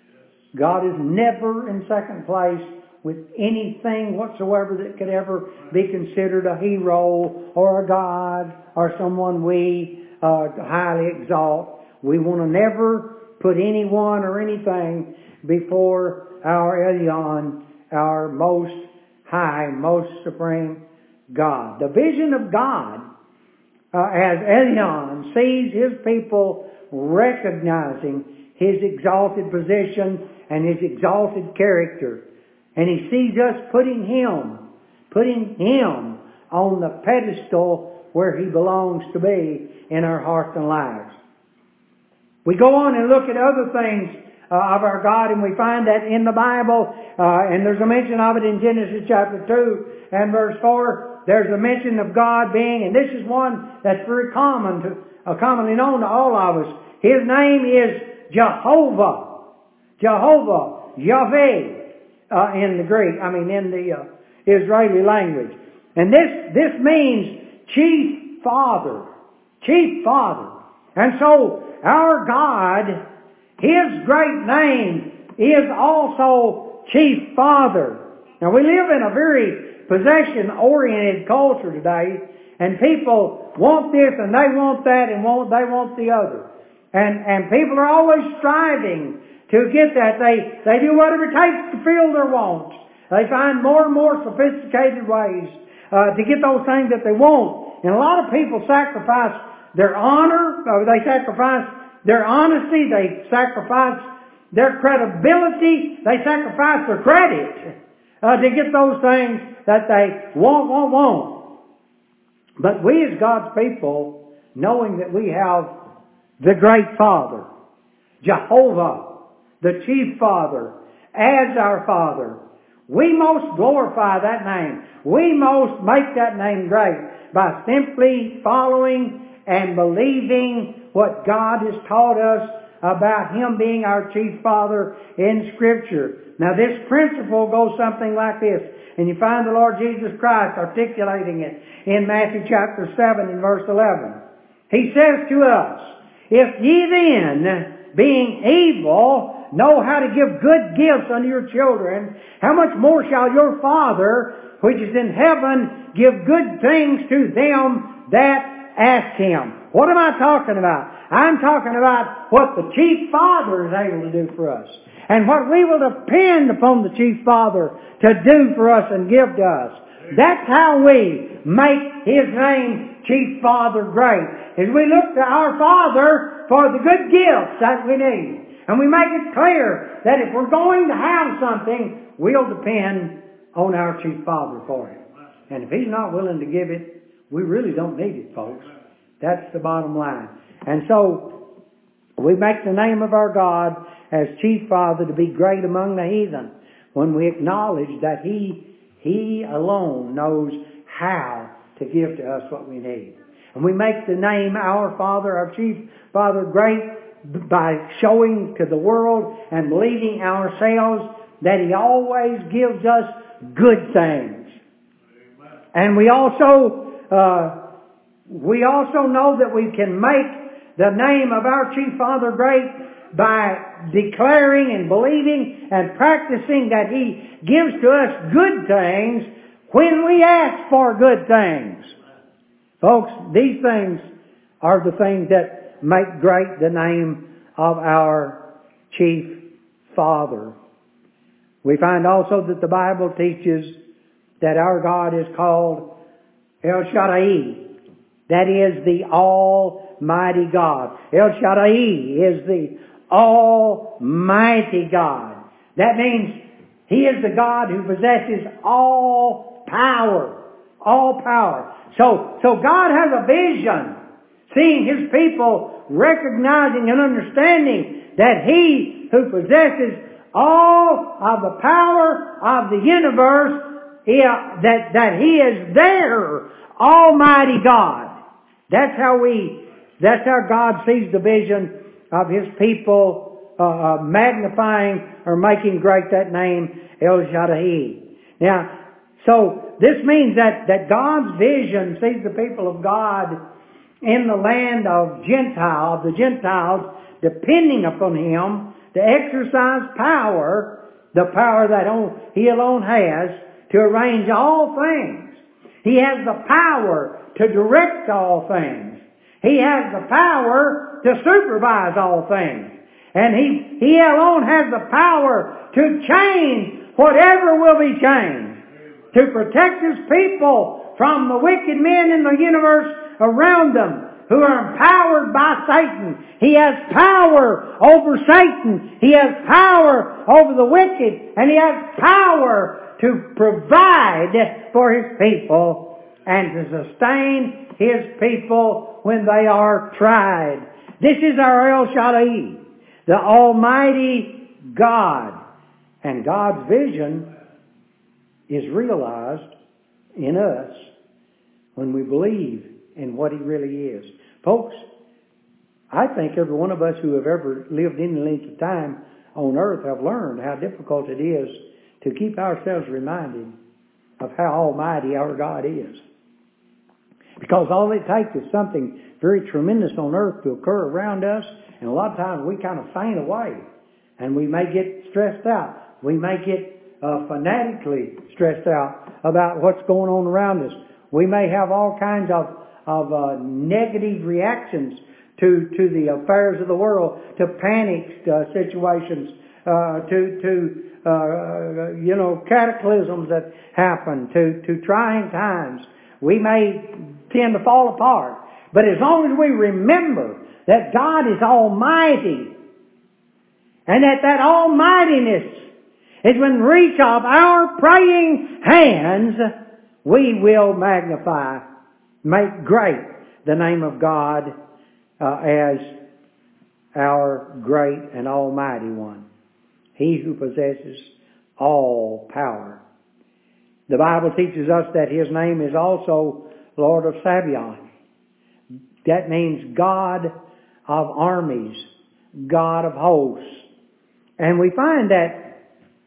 God is never in second place with anything whatsoever that could ever be considered a hero or a God or someone we uh, highly exalt. We want to never put anyone or anything before our Elyon, our most high, most supreme God. The vision of God uh, as Elyon sees His people recognizing His exalted position and His exalted character. And He sees us putting Him, putting Him on the pedestal where He belongs to be in our hearts and lives. We go on and look at other things uh, of our God, and we find that in the Bible, uh, and there's a mention of it in Genesis chapter two and verse four. There's a mention of God being, and this is one that's very common to, uh, commonly known to all of us. His name is Jehovah. Jehovah. Yahweh. Uh, in the Greek, I mean in the uh, Israeli language. And this, this means Chief Father. Chief Father. And so, our God, His great name is also Chief Father. Now we live in a very possession-oriented culture today, and people want this and they want that and want, they want the other. And, and people are always striving to get that. They, they do whatever it takes to fill their wants. They find more and more sophisticated ways uh, to get those things that they want. And a lot of people sacrifice their honor, or they sacrifice their honesty, they sacrifice their credibility, they sacrifice their credit uh, to get those things that they want, want, want. But we as God's people, knowing that we have the great Father, Jehovah, the Chief Father, as our Father, we most glorify that name. We most make that name great by simply following and believing what God has taught us about Him being our Chief Father in Scripture. Now this principle goes something like this, and you find the Lord Jesus Christ articulating it in Matthew chapter seven and verse eleven. He says to us, "If ye then, being evil, know how to give good gifts unto your children, how much more shall your Father, which is in heaven, give good things to them that ask Him." What am I talking about? I'm talking about what the Chief Father is able to do for us, and what we will depend upon the Chief Father to do for us and give to us. That's how we make His name Chief Father great, is we look to our Father for the good gifts that we need. And we make it clear that if we're going to have something, we'll depend on our Chief Father for it. And if He's not willing to give it, we really don't need it, folks. That's the bottom line. And so, we make the name of our God as Chief Father to be great among the heathen when we acknowledge that He, He alone knows how to give to us what we need. And we make the name our Father, our Chief Father, great by showing to the world and believing ourselves that He always gives us good things. And we also uh, we also know that we can make the name of our Chief Father great by declaring and believing and practicing that He gives to us good things when we ask for good things. Folks, these things are the things that make great the name of our Chief Father. We find also that the Bible teaches that our God is called El Shaddai. That is the Almighty God. El Shaddai is the Almighty God. That means He is the God who possesses all power. All power. So, so God has a vision, seeing His people recognizing and understanding that He who possesses all of the power of the universe, yeah, that, that He is their Almighty God. That's how we, that's how God sees the vision of His people, uh, uh, magnifying or making great that name, El Shaddai. Now, so this means that, that God's vision sees the people of God in the land of Gentiles, the Gentiles depending upon Him to exercise power, the power that He alone has to arrange all things. He has the power to direct all things. He has the power to supervise all things. And He, He alone has the power to change whatever will be changed. To protect His people from the wicked men in the universe around them who are empowered by Satan. He has power over Satan. He has power over the wicked. And He has power to provide for His people and to sustain His people when they are tried. This is our El Shaddai, the Almighty God. And God's vision is realized in us when we believe in what He really is. Folks, I think every one of us who have ever lived any length of time on earth have learned how difficult it is to keep ourselves reminded of how almighty our God is. Because all it takes is something very tremendous on earth to occur around us, and a lot of times we kind of faint away, and we may get stressed out. We may get uh, fanatically stressed out about what's going on around us. We may have all kinds of of uh, negative reactions to to the affairs of the world, to panic uh, situations, uh, to to uh, you know cataclysms that happen, to to trying times. We may tend to fall apart, but as long as we remember that God is Almighty, and that that Almightiness is within reach of our praying hands, we will magnify, make great the name of God uh, as our great and almighty one. He who possesses all power. The Bible teaches us that His name is also Lord of Sabaoth. That means God of armies, God of hosts. And we find that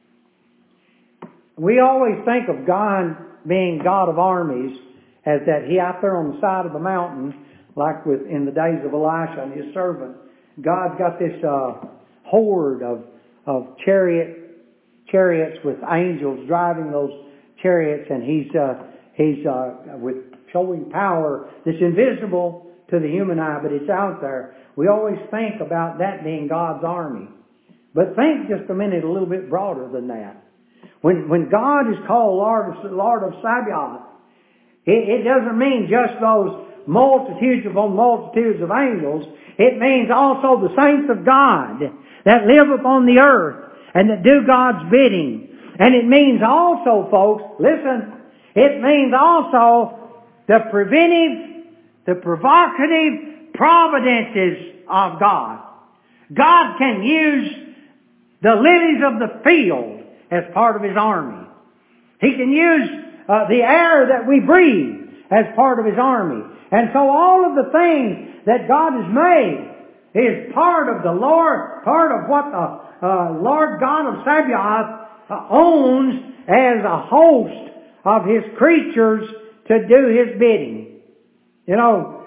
we always think of God being God of armies as that He out there on the side of the mountain, like with in the days of Elisha and his servant. God's got this uh, horde of of chariot chariots with angels driving those chariots, and He's uh, He's uh, with showing power that's invisible to the human eye, but it's out there. We always think about that being God's army, but think just a minute a little bit broader than that. When when God is called Lord of, Lord of Sabaoth, it, it doesn't mean just those multitudes upon multitudes of angels. It means also the saints of God that live upon the earth and that do God's bidding. And it means also, folks, listen, it means also the preventive, the provocative providences of God. God can use the lilies of the field as part of His army. He can use uh, the air that we breathe as part of His army. And so all of the things that God has made is part of the Lord, part of what the uh, Lord God of Sabaoth uh, owns as a host of His creatures to do His bidding. You know,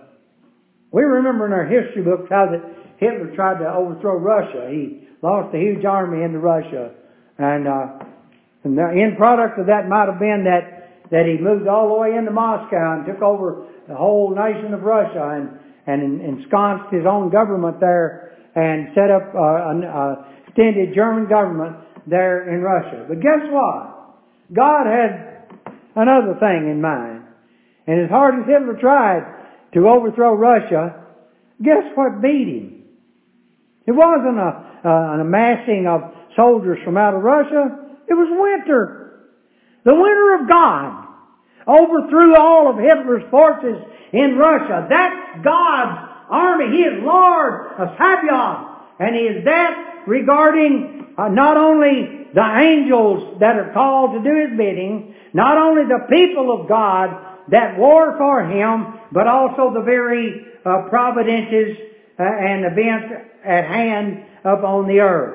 we remember in our history books how that Hitler tried to overthrow Russia. He lost a huge army into Russia. And, uh, and the end product of that might have been that, that he moved all the way into Moscow and took over the whole nation of Russia and, and ensconced his own government there and set up uh, an uh, extended German government there in Russia. But guess what? God had another thing in mind. And as hard as Hitler tried to overthrow Russia, guess what beat him? It wasn't a, uh, an amassing of soldiers from out of Russia. It was winter. The winter of God overthrew all of Hitler's forces in Russia. That's God's army. He is Lord of Sabaoth. And He is that regarding uh, not only the angels that are called to do His bidding, not only the people of God that war for Him, but also the very uh, providences uh, and events at hand upon the earth.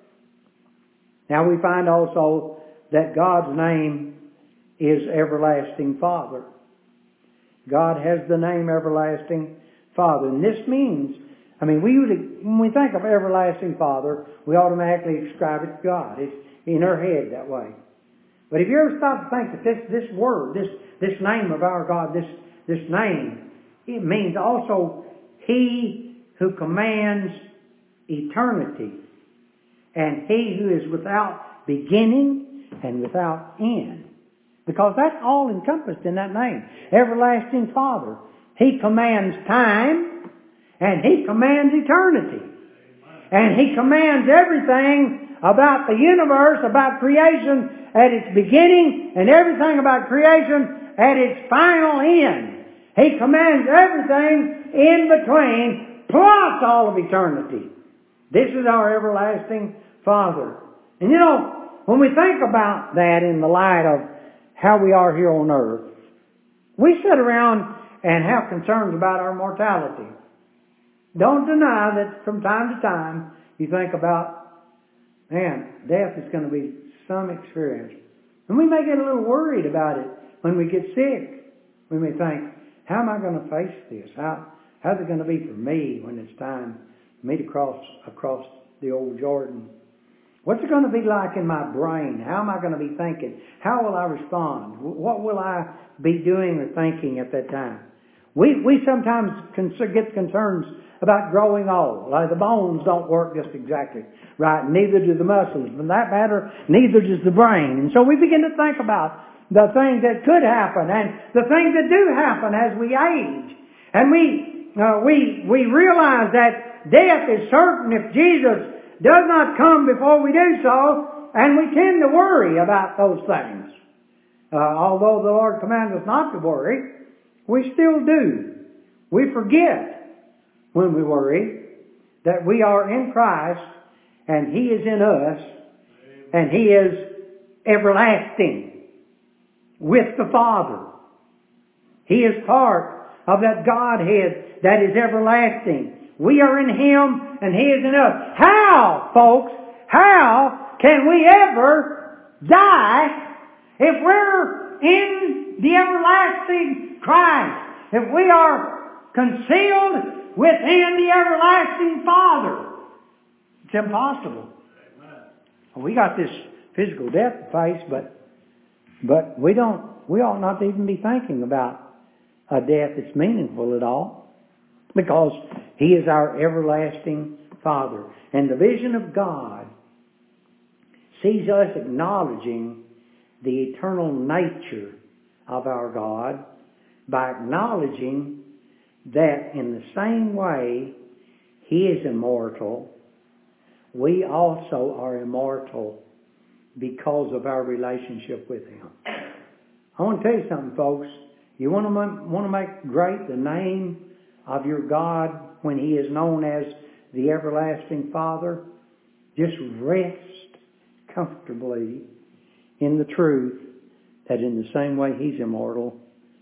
Now we find also that God's name is Everlasting Father. God has the name Everlasting Father. And this means, I mean, we would, when we think of Everlasting Father, we automatically ascribe it to God. It's in our head that way. But if you ever stop to think that this, this word, this, this name of our God, this, this name, it means also He who commands eternity, and He who is without beginning and without end. Because that's all encompassed in that name. Everlasting Father. He commands time, and He commands eternity. And He commands everything about the universe, about creation at its beginning, and everything about creation at its final end. He commands everything in between, plus all of eternity. This is our everlasting Father. And you know, when we think about that in the light of how we are here on earth, we sit around and have concerns about our mortality. Don't deny that from time to time you think about, man, death is going to be some experience. And we may get a little worried about it when we get sick. We may think, how am I going to face this? How, how's it going to be for me when it's time for me to cross across the old Jordan? What's it going to be like in my brain? How am I going to be thinking? How will I respond? What will I be doing or thinking at that time? We we sometimes get concerns about growing old. Like the bones don't work just exactly right. Neither do the muscles. For that matter, neither does the brain. And so we begin to think about the things that could happen and the things that do happen as we age. And we uh, we we realize that death is certain if Jesus does not come before we do so, and we tend to worry about those things. Uh, although the Lord commands us not to worry, we still do. We forget when we worry that we are in Christ and He is in us and He is everlasting with the Father. He is part of that Godhead that is everlasting. We are in Him and He is in us. How, folks, how can we ever die if we're in the everlasting Christ? If we are concealed within the everlasting Father? It's impossible. We got this physical death to face, but but we don't. We ought not to even be thinking about a death that's meaningful at all, because He is our everlasting Father. And the vision of God sees us acknowledging the eternal nature of our God by acknowledging that in the same way He is immortal, we also are immortal because of our relationship with Him. I want to tell you something, folks. You want to want to make great the name of your God when He is known as the everlasting Father? Just rest comfortably in the truth that in the same way He's immortal,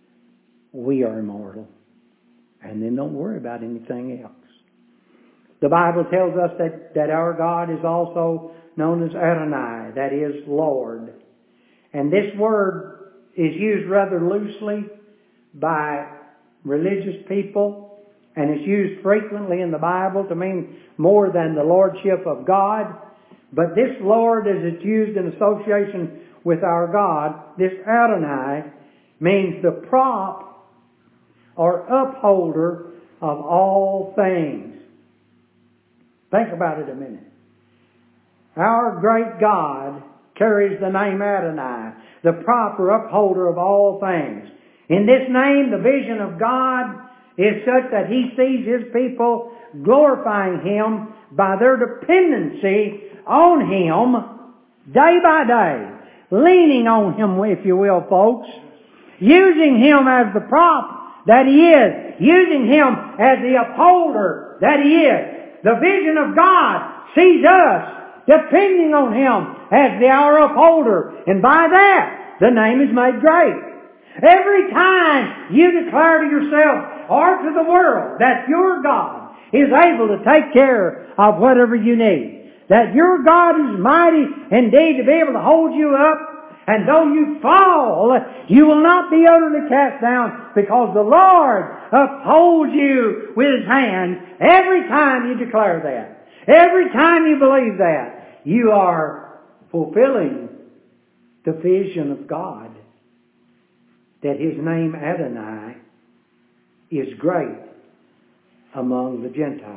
we are immortal. And then don't worry about anything else. The Bible tells us that, that our God is also known as Adonai, that is, Lord. And this word is used rather loosely by religious people, and it's used frequently in the Bible to mean more than the lordship of God. But this Lord, as it's used in association with our God, this Adonai, means the prop or upholder of all things. Think about it a minute. Our great God carries the name Adonai, the prop or upholder of all things. In this name, the vision of God is such that He sees His people glorifying Him by their dependency on Him day by day. Leaning on Him, if you will, folks. Using Him as the prop that He is. Using Him as the upholder that He is. The vision of God sees us depending on Him as the our upholder. And by that, the name is made great. Every time you declare to yourself or to the world that your God is able to take care of whatever you need, that your God is mighty indeed to be able to hold you up, and though you fall, you will not be utterly cast down, because the Lord upholds you with His hand. Every time you declare that, every time you believe that, you are fulfilling the vision of God, that His name Adonai is great among the Gentiles.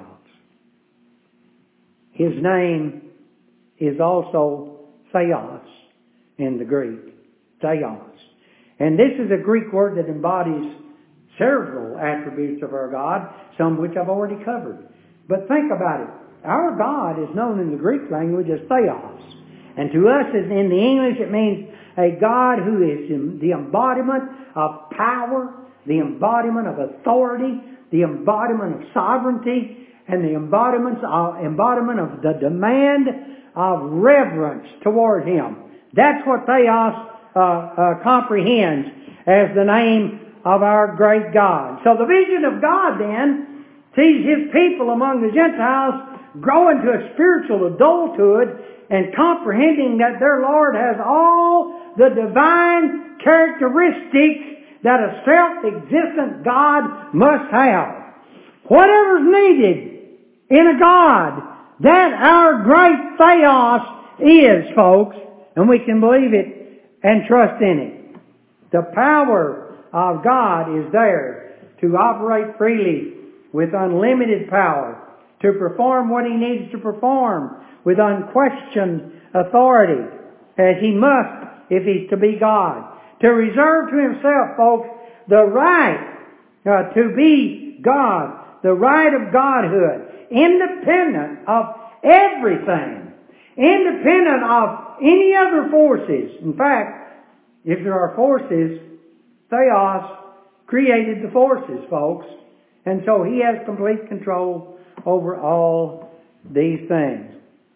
His name is also Theos in the Greek. Theos. And this is a Greek word that embodies several attributes of our God, some which I've already covered. But think about it. Our God is known in the Greek language as Theos. And to us in the English it means a God who is the embodiment of power, the embodiment of authority, the embodiment of sovereignty, and the embodiment of, embodiment of the demand of reverence toward Him. That's what Theos uh, uh, comprehends as the name of our great God. So the vision of God then sees His people among the Gentiles grow into a spiritual adulthood and comprehending that their Lord has all the divine characteristics that a self-existent God must have. Whatever's needed in a God, that our great Theos is, folks, and we can believe it and trust in it. The power of God is there to operate freely with unlimited power, to perform what He needs to perform with unquestioned authority, as He must if He's to be God. To reserve to Himself, folks, the right uh, to be God, the right of Godhood, independent of everything, independent of any other forces. In fact, if there are forces, Theos created the forces, folks. And so He has complete control over all these things.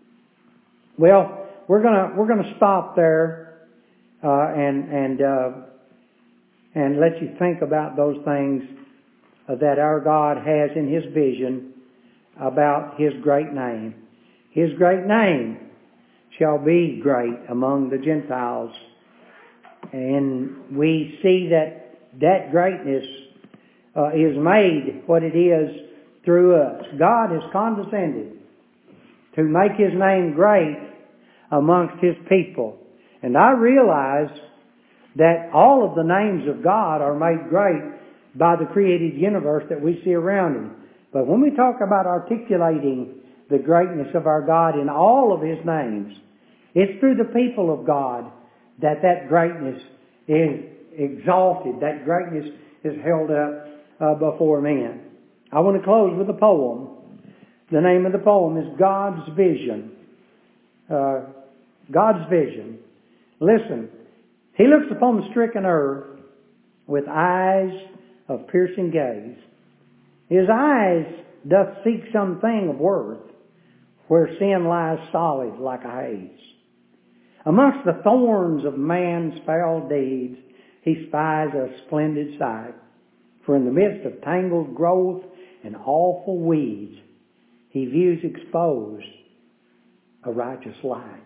Well, we're gonna we're gonna stop there uh, and and uh, and let you think about those things uh, that our God has in His vision about His great name. His great name shall be great among the Gentiles, and we see that that greatness uh, is made what it is through us. God has condescended to make His name great amongst His people. And I realize that all of the names of God are made great by the created universe that we see around Him. But when we talk about articulating the greatness of our God in all of His names, it's through the people of God that that greatness is exalted, that greatness is held up uh, before men. I want to close with a poem. The name of the poem is God's Vision. Uh, God's Vision. Listen, He looks upon the stricken earth with eyes of piercing gaze. His eyes doth seek something of worth, where sin lies solid like a haze. Amongst the thorns of man's foul deeds, He spies a splendid sight. For in the midst of tangled growth and awful weeds, He views exposed a righteous light.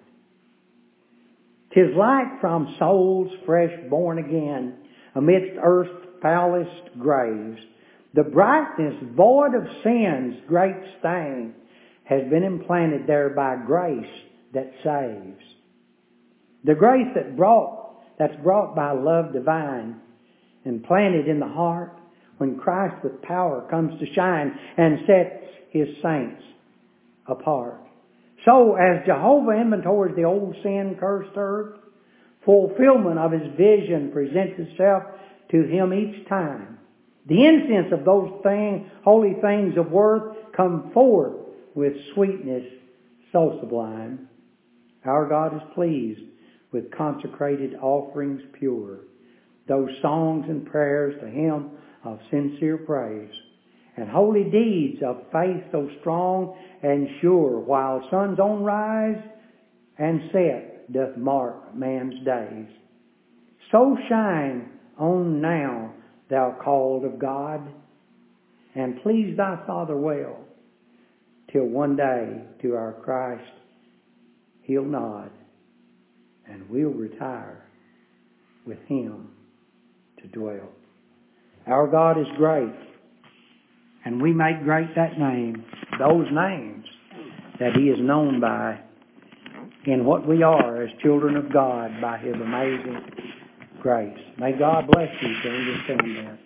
'Tis light from souls fresh born again, amidst earth's foulest graves, The brightness void of sin's great stain has been implanted there by grace that saves. The grace that brought, that's brought by love divine, implanted in the heart when Christ with power comes to shine and sets His saints apart. So as Jehovah inventories the old sin-cursed earth, fulfillment of His vision presents itself to Him each time. The incense of those things, holy things of worth come forth with sweetness so sublime. Our God is pleased with consecrated offerings pure, those songs and prayers to Him of sincere praise, and holy deeds of faith so strong and sure, while sun's own rise and set doth mark man's days. So shine on now, thou called of God, and please thy Father well, till one day to our Christ He'll nod, and we'll retire with Him to dwell. Our God is great, and we make great that name, those names that He is known by, in what we are as children of God by His amazing grace. May God bless you till we stand there.